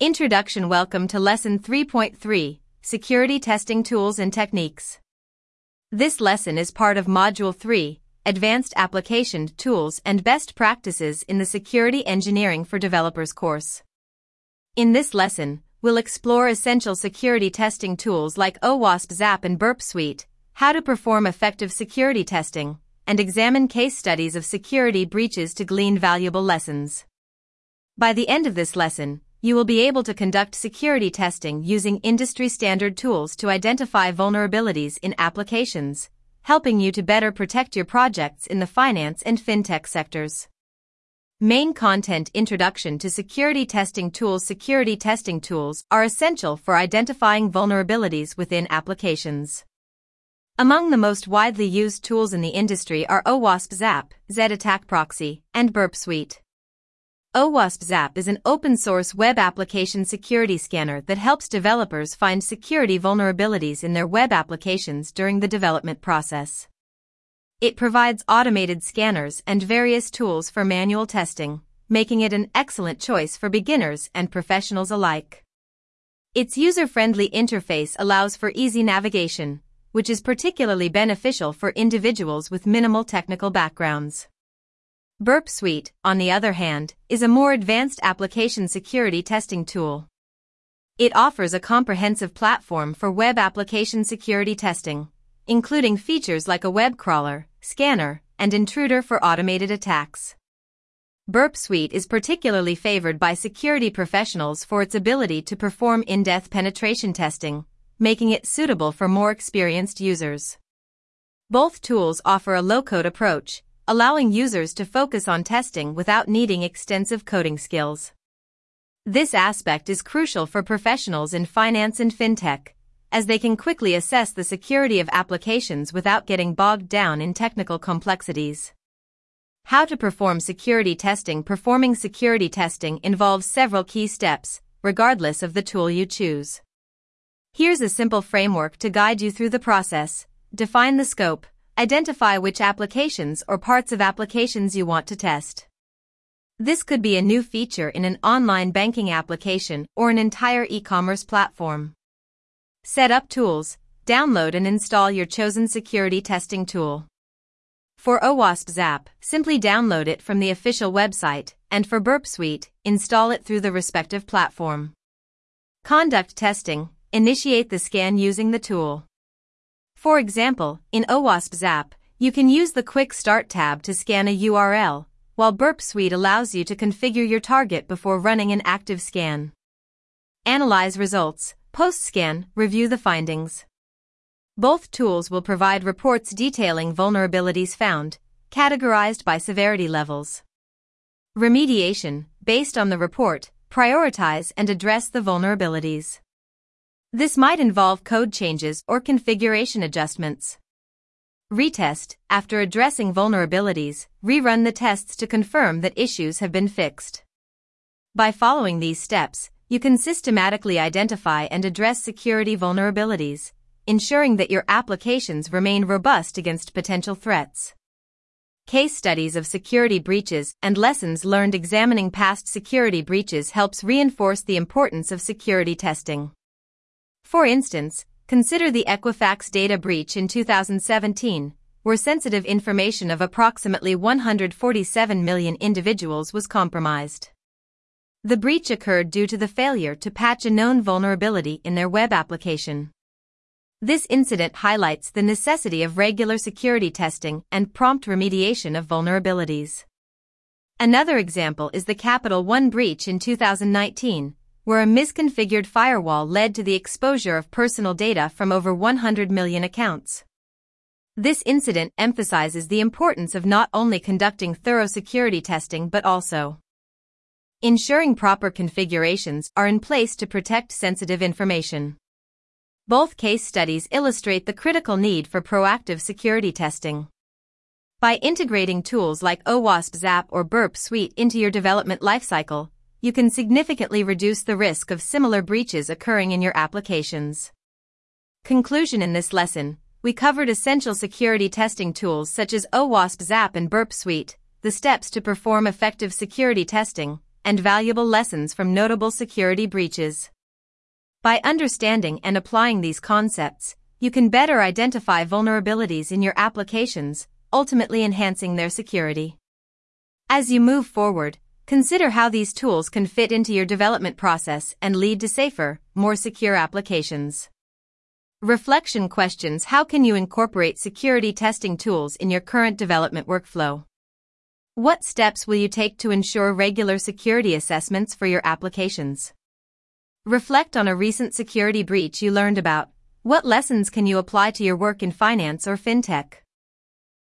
Introduction. Welcome to Lesson 3.3, Security Testing Tools and Techniques. This lesson is part of Module 3, Advanced Application Tools and Best Practices in the Security Engineering for Developers course. In this lesson, we'll explore essential security testing tools like OWASP ZAP and Burp Suite, how to perform effective security testing, and examine case studies of security breaches to glean valuable lessons. By the end of this lesson, you will be able to conduct security testing using industry-standard tools to identify vulnerabilities in applications, helping you to better protect your projects in the finance and fintech sectors. Main content. Introduction to security testing tools. Security testing tools are essential for identifying vulnerabilities within applications. Among the most widely used tools in the industry are OWASP ZAP, Z-Attack Proxy, and Burp Suite. OWASP ZAP is an open-source web application security scanner that helps developers find security vulnerabilities in their web applications during the development process. It provides automated scanners and various tools for manual testing, making it an excellent choice for beginners and professionals alike. Its user-friendly interface allows for easy navigation, which is particularly beneficial for individuals with minimal technical backgrounds. Burp Suite, on the other hand, is a more advanced application security testing tool. It offers a comprehensive platform for web application security testing, including features like a web crawler, scanner, and intruder for automated attacks. Burp Suite is particularly favored by security professionals for its ability to perform in-depth penetration testing, making it suitable for more experienced users. Both tools offer a low-code approach, allowing users to focus on testing without needing extensive coding skills. This aspect is crucial for professionals in finance and fintech, as they can quickly assess the security of applications without getting bogged down in technical complexities. How to perform security testing. Performing security testing involves several key steps, regardless of the tool you choose. Here's a simple framework to guide you through the process. Define the scope. Identify which applications or parts of applications you want to test. This could be a new feature in an online banking application or an entire e-commerce platform. Set up tools. Download and install your chosen security testing tool. For OWASP ZAP, simply download it from the official website, and for Burp Suite, install it through the respective platform. Conduct testing. Initiate the scan using the tool. For example, in OWASP ZAP, you can use the Quick Start tab to scan a URL, while Burp Suite allows you to configure your target before running an active scan. Analyze results. Post-scan, review the findings. Both tools will provide reports detailing vulnerabilities found, categorized by severity levels. Remediation. Based on the report, prioritize and address the vulnerabilities. This might involve code changes or configuration adjustments. Retest. After addressing vulnerabilities, rerun the tests to confirm that issues have been fixed. By following these steps, you can systematically identify and address security vulnerabilities, ensuring that your applications remain robust against potential threats. Case studies of security breaches and lessons learned. Examining past security breaches helps reinforce the importance of security testing. For instance, consider the Equifax data breach in 2017, where sensitive information of approximately 147 million individuals was compromised. The breach occurred due to the failure to patch a known vulnerability in their web application. This incident highlights the necessity of regular security testing and prompt remediation of vulnerabilities. Another example is the Capital One breach in 2019, where a misconfigured firewall led to the exposure of personal data from over 100 million accounts. This incident emphasizes the importance of not only conducting thorough security testing but also ensuring proper configurations are in place to protect sensitive information. Both case studies illustrate the critical need for proactive security testing. By integrating tools like OWASP ZAP or Burp Suite into your development lifecycle, you can significantly reduce the risk of similar breaches occurring in your applications. Conclusion. In this lesson, we covered essential security testing tools such as OWASP ZAP and Burp Suite, the steps to perform effective security testing, and valuable lessons from notable security breaches. By understanding and applying these concepts, you can better identify vulnerabilities in your applications, ultimately enhancing their security. As you move forward, consider how these tools can fit into your development process and lead to safer, more secure applications. Reflection questions: how can you incorporate security testing tools in your current development workflow? What steps will you take to ensure regular security assessments for your applications? Reflect on a recent security breach you learned about. What lessons can you apply to your work in finance or fintech?